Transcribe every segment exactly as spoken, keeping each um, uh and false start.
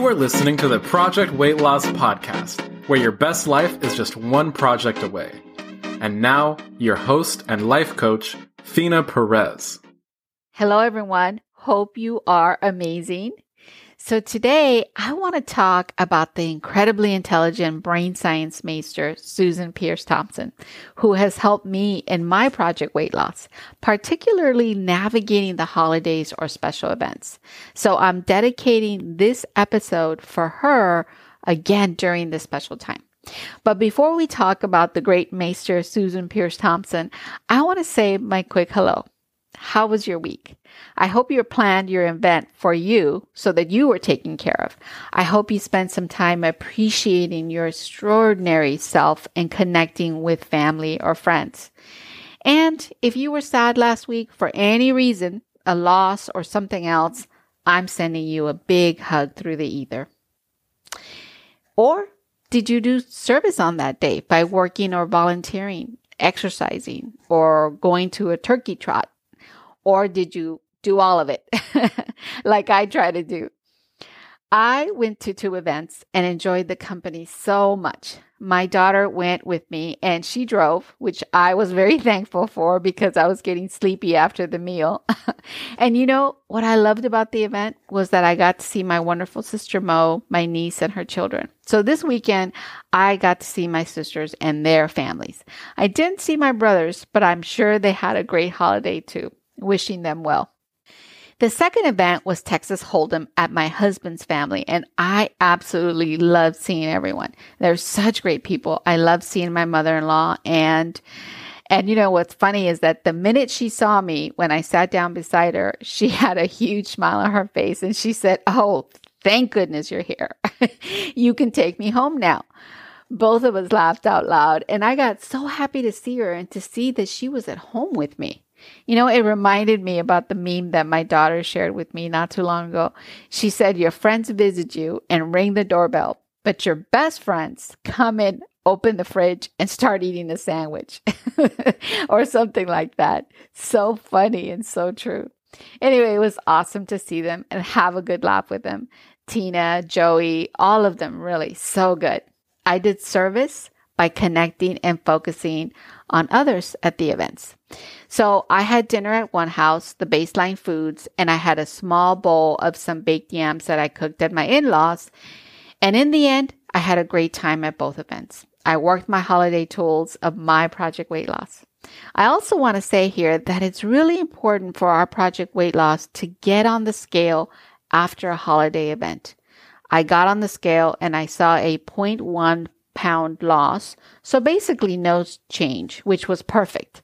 You are listening to the Project Weight Loss Podcast, where your best life is just one project away. And now, your host and life coach, Fina Perez. Hello, everyone. Hope you are amazing. So today, I want to talk about the incredibly intelligent brain science maester, Susan Peirce Thompson, who has helped me in my project weight loss, particularly navigating the holidays or special events. So I'm dedicating this episode for her again during this special time. But before we talk about the great maester, Susan Peirce Thompson, I want to say my quick hello. How was your week? I hope you planned your event for you so that you were taken care of. I hope you spent some time appreciating your extraordinary self and connecting with family or friends. And if you were sad last week for any reason, a loss or something else, I'm sending you a big hug through the ether. Or did you do service on that day by working or volunteering, exercising, or going to a turkey trot? Or did you do all of it like I try to do? I went to two events and enjoyed the company so much. My daughter went with me and she drove, which I was very thankful for because I was getting sleepy after the meal. And you know, what I loved about the event was that I got to see my wonderful sister Mo, my niece, and her children. So this weekend, I got to see my sisters and their families. I didn't see my brothers, but I'm sure they had a great holiday too. Wishing them well. The second event was Texas Hold'em at my husband's family, and I absolutely loved seeing everyone. They're such great people. I love seeing my mother-in-law, and and you know what's funny is that the minute she saw me when I sat down beside her, she had a huge smile on her face, and she said, "Oh, thank goodness you're here. You can take me home now." Both of us laughed out loud, and I got so happy to see her and to see that she was at home with me. You know, it reminded me about the meme that my daughter shared with me not too long ago. She said, your friends visit you and ring the doorbell, but your best friends come in, open the fridge, and start eating a sandwich or something like that. So funny and so true. Anyway, it was awesome to see them and have a good laugh with them. Tina, Joey, all of them really so good. I did service by connecting and focusing on others at the events. So I had dinner at one house, the Baseline Foods, and I had a small bowl of some baked yams that I cooked at my in-laws. And in the end, I had a great time at both events. I worked my holiday tools of my Project Weight Loss. I also want to say here that it's really important for our Project Weight Loss to get on the scale after a holiday event. I got on the scale and I saw a zero point one pound loss. So basically no change, which was perfect.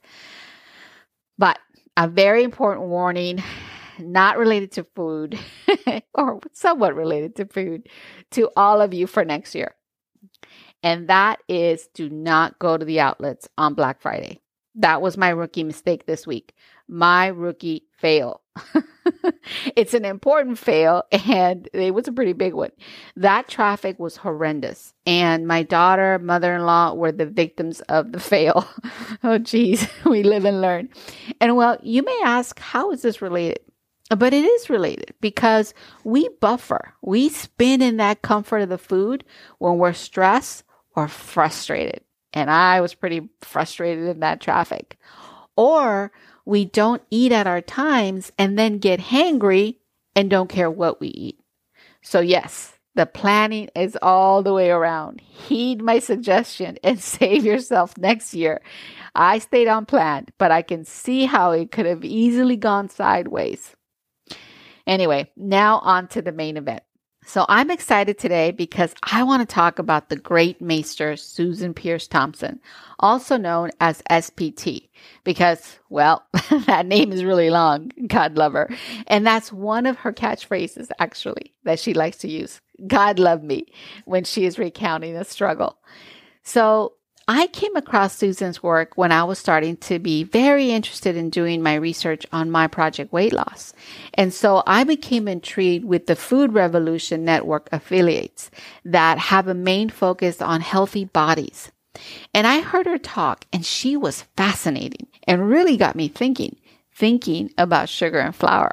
But a very important warning, not related to food or somewhat related to food, to all of you for next year. And that is, do not go to the outlets on Black Friday. That was my rookie mistake this week. My rookie fail. It's an important fail, and it was a pretty big one. That traffic was horrendous, and my daughter, mother-in-law were the victims of the fail. Oh, geez, we live and learn. And well, you may ask, how is this related? But it is related because we buffer. We spin in that comfort of the food when we're stressed or frustrated. And I was pretty frustrated in that traffic. Or we don't eat at our times and then get hangry and don't care what we eat. So yes, the planning is all the way around. Heed my suggestion and save yourself next year. I stayed on plan, but I can see how it could have easily gone sideways. Anyway, now on to the main event. So I'm excited today because I want to talk about the great maester, Susan Peirce Thompson, also known as S P T, because, well, that name is really long, God love her. And that's one of her catchphrases, actually, that she likes to use, God love me, when she is recounting a struggle. So I came across Susan's work when I was starting to be very interested in doing my research on my Project Weight Loss. And so I became intrigued with the Food Revolution Network affiliates that have a main focus on healthy bodies. And I heard her talk, and she was fascinating and really got me thinking, thinking about sugar and flour.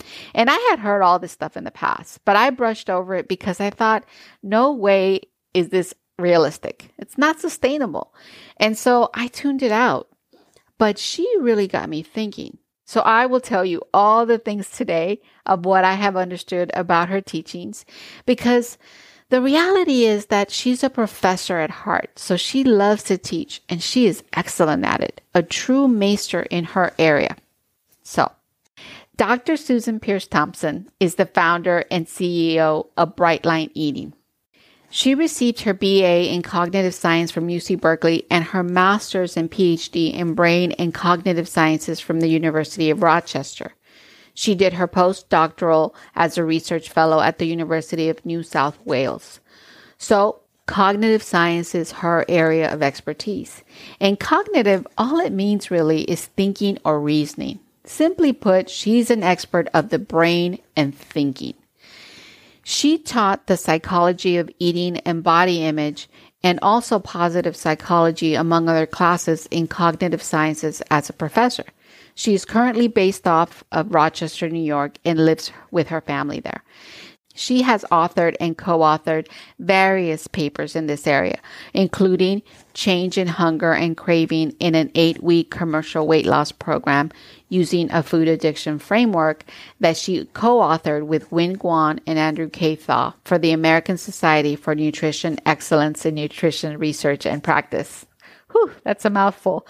And I had heard all this stuff in the past, but I brushed over it because I thought, no way is this realistic. It's not sustainable. And so I tuned it out. But she really got me thinking. So I will tell you all the things today of what I have understood about her teachings, because the reality is that she's a professor at heart. So she loves to teach and she is excellent at it, a true master in her area. So Doctor Susan Peirce Thompson is the founder and C E O of Bright Line Eating. She received her B A in Cognitive Science from U C Berkeley and her master's and P H D in Brain and Cognitive Sciences from the University of Rochester. She did her postdoctoral as a research fellow at the University of New South Wales. So, cognitive science is her area of expertise. And cognitive, all it means really is thinking or reasoning. Simply put, she's an expert of the brain and thinking. She taught the psychology of eating and body image and also positive psychology, among other classes in cognitive sciences as a professor. She is currently based off of Rochester, New York, and lives with her family there. She has authored and co-authored various papers in this area, including Change in Hunger and Craving in an eight-week commercial weight loss program using a food addiction framework that she co-authored with Win Guan and Andrew K. Thaw for the American Society for Nutrition Excellence in Nutrition Research and Practice. Whew, that's a mouthful.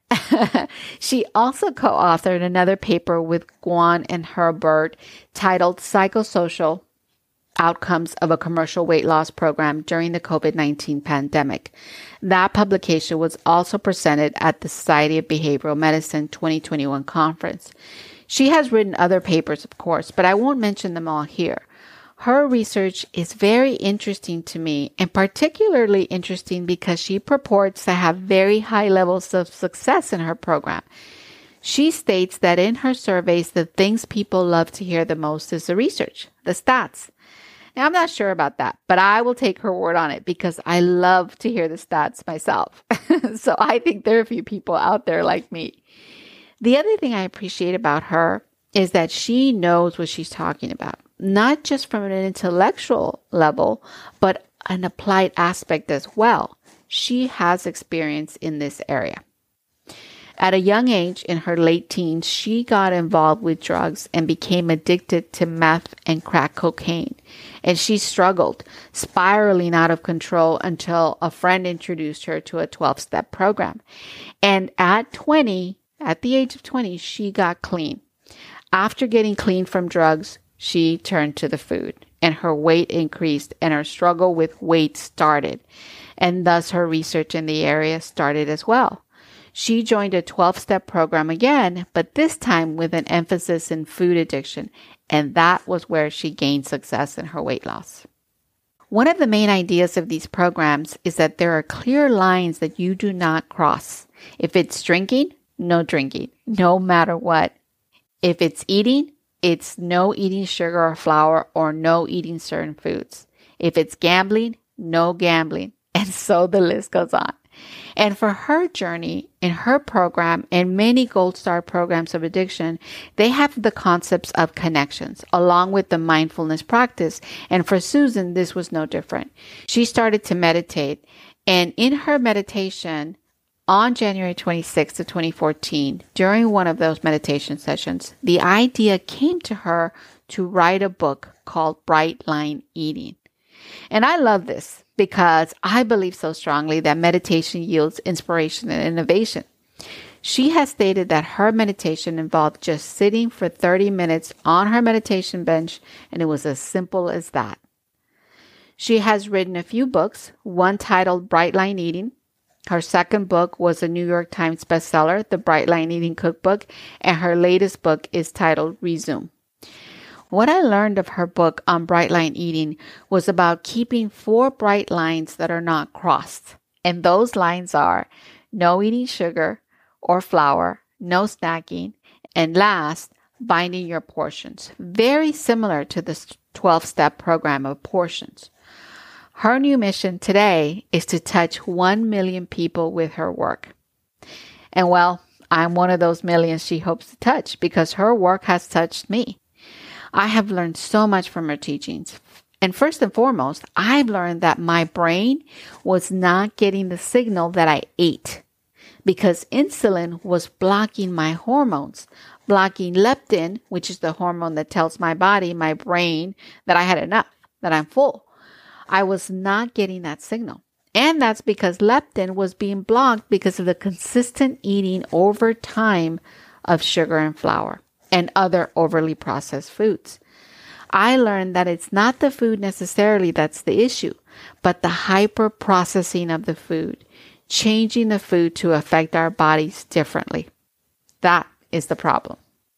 She also co-authored another paper with Guan and Herbert titled Psychosocial Outcomes of a Commercial Weight Loss Program During the COVID nineteen Pandemic. That publication was also presented at the Society of Behavioral Medicine twenty twenty-one conference. She has written other papers, of course, but I won't mention them all here. Her research is very interesting to me, and particularly interesting because she purports to have very high levels of success in her program. She states that in her surveys, the things people love to hear the most is the research, the stats. Now, I'm not sure about that, but I will take her word on it because I love to hear the stats myself. So I think there are a few people out there like me. The other thing I appreciate about her is that she knows what she's talking about, not just from an intellectual level, but an applied aspect as well. She has experience in this area. At a young age, in her late teens, she got involved with drugs and became addicted to meth and crack cocaine. And she struggled, spiraling out of control until a friend introduced her to a twelve-step program. And at twenty, at the age of twenty, she got clean. After getting clean from drugs, she turned to the food, and her weight increased, and her struggle with weight started. And thus her research in the area started as well. She joined a twelve-step program again, but this time with an emphasis in food addiction, and that was where she gained success in her weight loss. One of the main ideas of these programs is that there are clear lines that you do not cross. If it's drinking, no drinking, no matter what. If it's eating, it's no eating sugar or flour or no eating certain foods. If it's gambling, no gambling. And so the list goes on. And for her journey in her program and many Gold Star programs of addiction, they have the concepts of connections along with the mindfulness practice. And for Susan, this was no different. She started to meditate, and in her meditation on January twenty-sixth of twenty fourteen, during one of those meditation sessions, the idea came to her to write a book called Bright Line Eating. And I love this because I believe so strongly that meditation yields inspiration and innovation. She has stated that her meditation involved just sitting for thirty minutes on her meditation bench, and it was as simple as that. She has written a few books, one titled Bright Line Eating. Her second book was a New York Times bestseller, The Bright Line Eating Cookbook, and her latest book is titled Resume. What I learned of her book on Bright Line Eating was about keeping four bright lines that are not crossed. And those lines are no eating sugar or flour, no snacking, and last, binding your portions. Very similar to the twelve-step program of portions. Her new mission today is to touch one million people with her work. And well, I'm one of those millions she hopes to touch because her work has touched me. I have learned so much from her teachings. And first and foremost, I've learned that my brain was not getting the signal that I ate because insulin was blocking my hormones, blocking leptin, which is the hormone that tells my body, my brain, that I had enough, that I'm full. I was not getting that signal. And that's because leptin was being blocked because of the consistent eating over time of sugar and flour and other overly processed foods. I learned that it's not the food necessarily that's the issue, but the hyper processing of the food, changing the food to affect our bodies differently. That is the problem.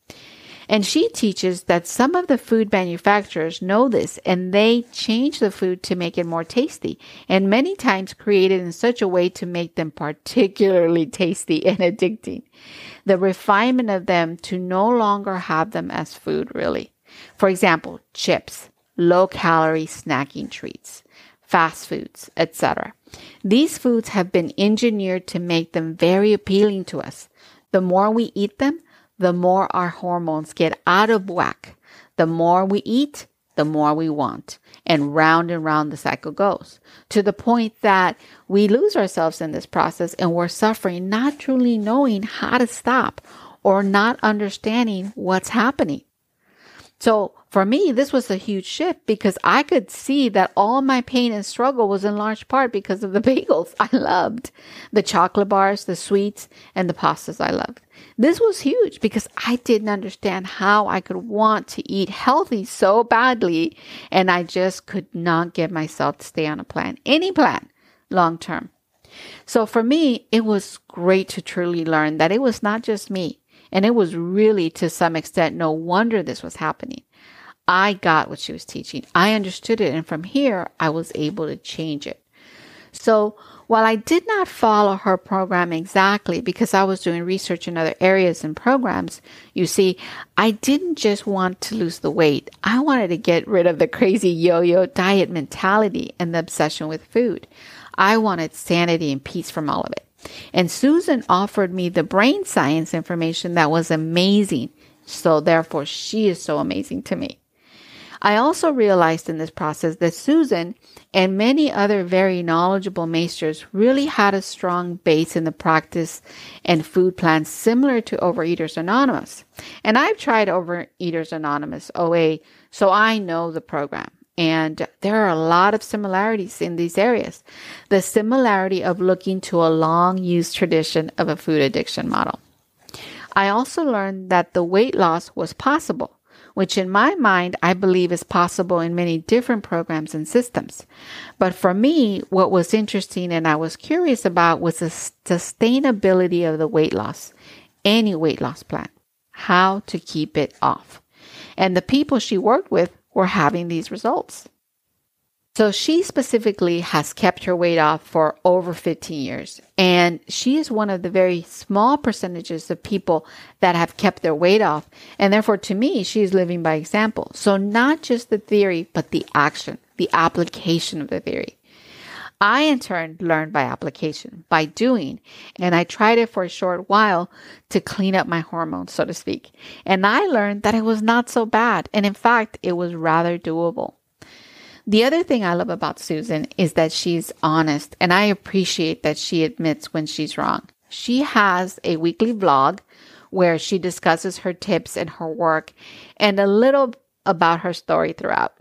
And she teaches that some of the food manufacturers know this and they change the food to make it more tasty and many times create it in such a way to make them particularly tasty and addicting. The refinement of them to no longer have them as food really. For example, chips, low-calorie snacking treats, fast foods, et cetera. These foods have been engineered to make them very appealing to us. The more we eat them, the more our hormones get out of whack. The more we eat, the more we want. And round and round the cycle goes, to the point that we lose ourselves in this process and we're suffering, not truly knowing how to stop or not understanding what's happening. So for me, this was a huge shift because I could see that all my pain and struggle was in large part because of the bagels I loved, the chocolate bars, the sweets, and the pastas I loved. This was huge because I didn't understand how I could want to eat healthy so badly, and I just could not get myself to stay on a plan, any plan, long term. So for me, it was great to truly learn that it was not just me. And it was really, to some extent, no wonder this was happening. I got what she was teaching. I understood it. And from here, I was able to change it. So while I did not follow her program exactly because I was doing research in other areas and programs, you see, I didn't just want to lose the weight. I wanted to get rid of the crazy yo-yo diet mentality and the obsession with food. I wanted sanity and peace from all of it. And Susan offered me the brain science information that was amazing. So therefore, she is so amazing to me. I also realized in this process that Susan and many other very knowledgeable maesters really had a strong base in the practice and food plans similar to Overeaters Anonymous. And I've tried Overeaters Anonymous, O A, so I know the program. And there are a lot of similarities in these areas. The similarity of looking to a long-used tradition of a food addiction model. I also learned that the weight loss was possible, which in my mind, I believe is possible in many different programs and systems. But for me, what was interesting and I was curious about was the sustainability of the weight loss, any weight loss plan, how to keep it off. And the people she worked with were having these results. So she specifically has kept her weight off for over fifteen years. And she is one of the very small percentages of people that have kept their weight off. And therefore, to me, she is living by example. So not just the theory, but the action, the application of the theory. I, in turn, learned by application, by doing, and I tried it for a short while to clean up my hormones, so to speak. And I learned that it was not so bad. And in fact, it was rather doable. The other thing I love about Susan is that she's honest, and I appreciate that she admits when she's wrong. She has a weekly vlog where she discusses her tips and her work and a little about her story throughout.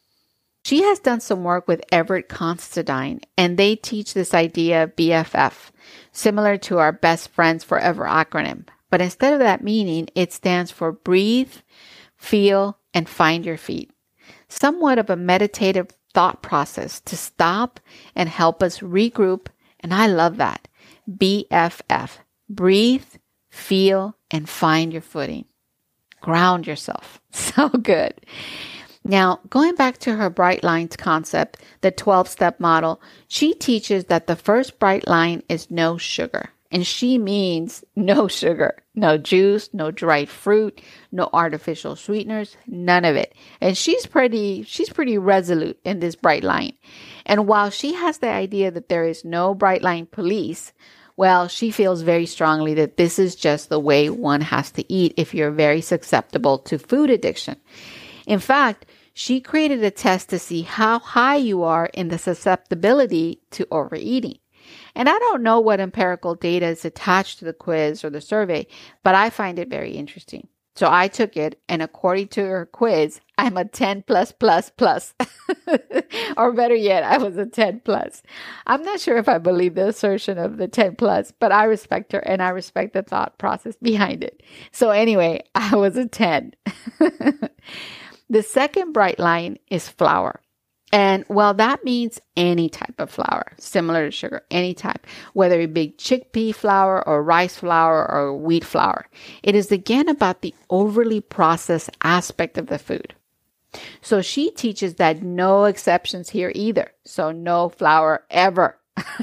She has done some work with Everett Constantine, and they teach this idea of B F F, similar to our Best Friends Forever acronym. But instead of that meaning, it stands for breathe, feel, and find your feet. Somewhat of a meditative thought process to stop and help us regroup. And I love that. B F F, breathe, feel, and find your footing. Ground yourself. So good. Now, going back to her Bright Lines concept, the twelve-step model, she teaches that the first bright line is no sugar. And she means no sugar, no juice, no dried fruit, no artificial sweeteners, none of it. And she's pretty, she's pretty resolute in this bright line. And while she has the idea that there is no bright line police, well, she feels very strongly that this is just the way one has to eat if you're very susceptible to food addiction. In fact, she created a test to see how high you are in the susceptibility to overeating. And I don't know what empirical data is attached to the quiz or the survey, but I find it very interesting. So I took it, and according to her quiz, I'm a ten plus plus plus. Or better yet, I was a ten plus. I'm not sure if I believe the assertion of the ten plus, but I respect her and I respect the thought process behind it. So anyway, I was a ten. The second bright line is flour. And well, that means any type of flour, similar to sugar, any type, whether it be chickpea flour or rice flour or wheat flour. It is again about the overly processed aspect of the food. So she teaches that no exceptions here either. So no flour ever.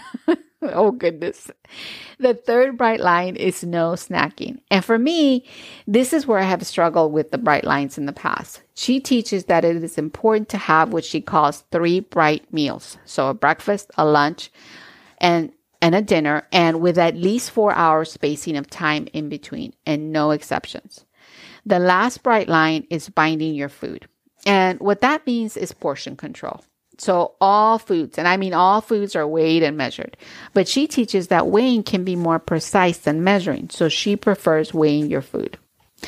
Oh, goodness. The third bright line is no snacking. And for me, this is where I have struggled with the bright lines in the past. She teaches that it is important to have what she calls three bright meals. So a breakfast, a lunch, and, and a dinner, and with at least four hours spacing of time in between, and no exceptions. The last bright line is binding your food. And what that means is portion control. So all foods, and I mean all foods, are weighed and measured. But she teaches that weighing can be more precise than measuring. So she prefers weighing your food.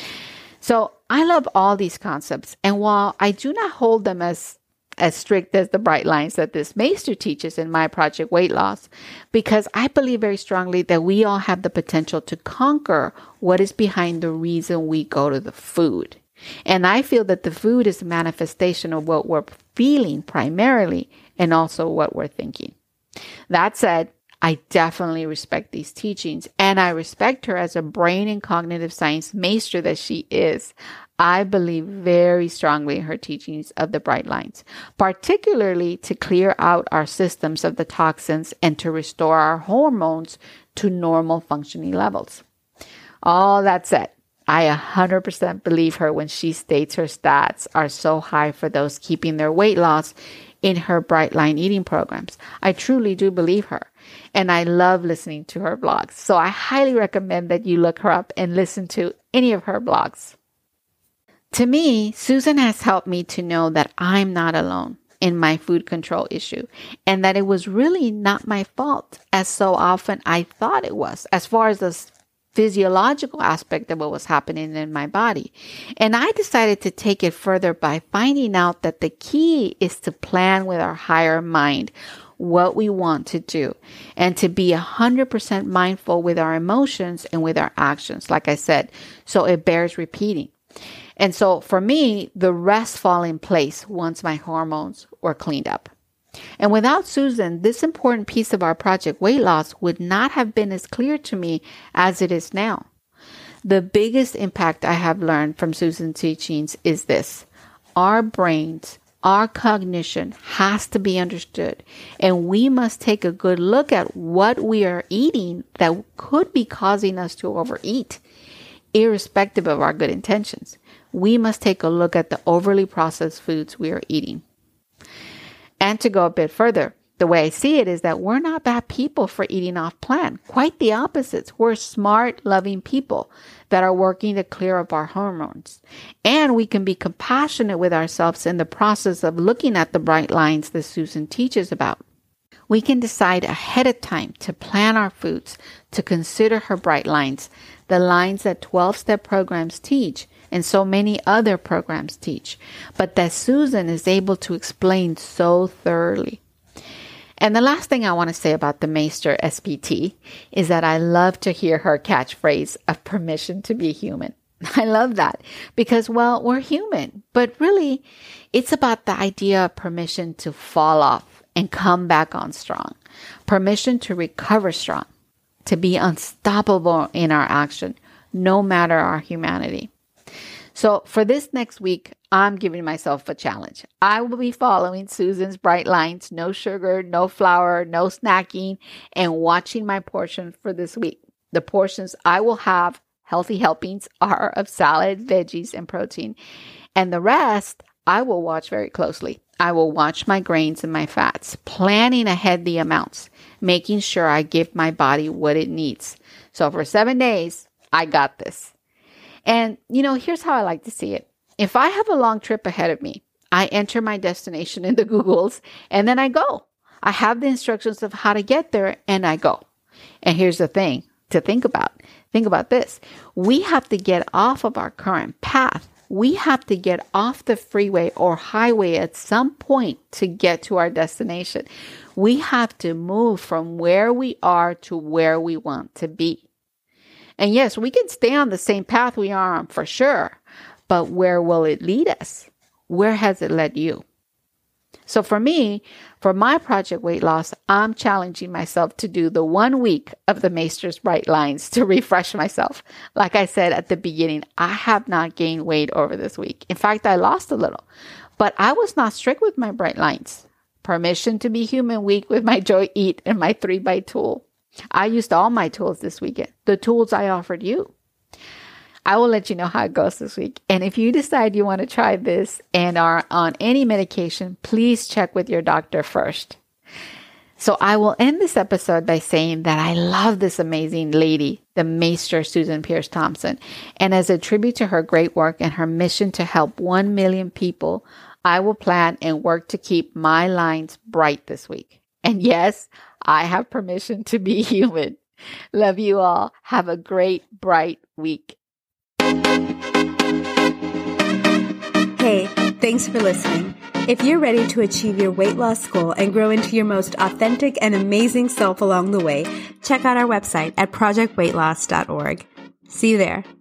So I love all these concepts. And while I do not hold them as, as strict as the bright lines that this maester teaches in my project Weight Loss, because I believe very strongly that we all have the potential to conquer what is behind the reason we go to the food. And I feel that the food is a manifestation of what we're feeling primarily, and also what we're thinking. That said, I definitely respect these teachings, and I respect her as a brain and cognitive science maester that she is. I believe very strongly in her teachings of the bright lines, particularly to clear out our systems of the toxins and to restore our hormones to normal functioning levels. All that said, I one hundred percent believe her when she states her stats are so high for those keeping their weight loss in her Bright Line eating programs. I truly do believe her, and I love listening to her blogs. So I highly recommend that you look her up and listen to any of her blogs. To me, Susan has helped me to know that I'm not alone in my food control issue, and that it was really not my fault, as so often I thought it was, as far as the physiological aspect of what was happening in my body. And I decided to take it further by finding out that the key is to plan with our higher mind what we want to do, and to be one hundred percent mindful with our emotions and with our actions, like I said, so it bears repeating. And so for me, the rest fall in place once my hormones were cleaned up. And without Susan, this important piece of our project Weight Loss would not have been as clear to me as it is now. The biggest impact I have learned from Susan's teachings is this: our brains, our cognition has to be understood, and we must take a good look at what we are eating that could be causing us to overeat, irrespective of our good intentions. We must take a look at the overly processed foods we are eating. And to go a bit further, the way I see it is that we're not bad people for eating off plan. Quite the opposite. We're smart, loving people that are working to clear up our hormones. And we can be compassionate with ourselves in the process of looking at the bright lines that Susan teaches about. We can decide ahead of time to plan our foods, to consider her bright lines, the lines that twelve-step programs teach, and so many other programs teach, but that Susan is able to explain so thoroughly. And the last thing I want to say about the Maester S P T is that I love to hear her catchphrase of permission to be human. I love that because, well, we're human, but really it's about the idea of permission to fall off and come back on strong, permission to recover strong, to be unstoppable in our action, no matter our humanity. So for this next week, I'm giving myself a challenge. I will be following Susan's bright lines, no sugar, no flour, no snacking, and watching my portion for this week. The portions I will have, healthy helpings, are of salad, veggies, and protein. And the rest, I will watch very closely. I will watch my grains and my fats, planning ahead the amounts, making sure I give my body what it needs. So for seven days, I got this. And, you know, here's how I like to see it. If I have a long trip ahead of me, I enter my destination in the Googles and then I go. I have the instructions of how to get there and I go. And here's the thing to think about. Think about this. We have to get off of our current path. We have to get off the freeway or highway at some point to get to our destination. We have to move from where we are to where we want to be. And yes, we can stay on the same path we are on for sure, but where will it lead us? Where has it led you? So for me, for my Project Weight Loss, I'm challenging myself to do the one week of the Maister's Bright Lines to refresh myself. Like I said at the beginning, I have not gained weight over this week. In fact, I lost a little, but I was not strict with my Bright Lines. Permission to be human week with my Joy Eat and my three by tool. I used all my tools this weekend, the tools I offered you. I will let you know how it goes this week. And if you decide you want to try this and are on any medication, please check with your doctor first. So I will end this episode by saying that I love this amazing lady, the Maester Susan Peirce Thompson. And as a tribute to her great work and her mission to help one million people, I will plan and work to keep my lines bright this week. And yes, I have permission to be human. Love you all. Have a great, bright week. Hey, thanks for listening. If you're ready to achieve your weight loss goal and grow into your most authentic and amazing self along the way, check out our website at project weight loss dot org. See you there.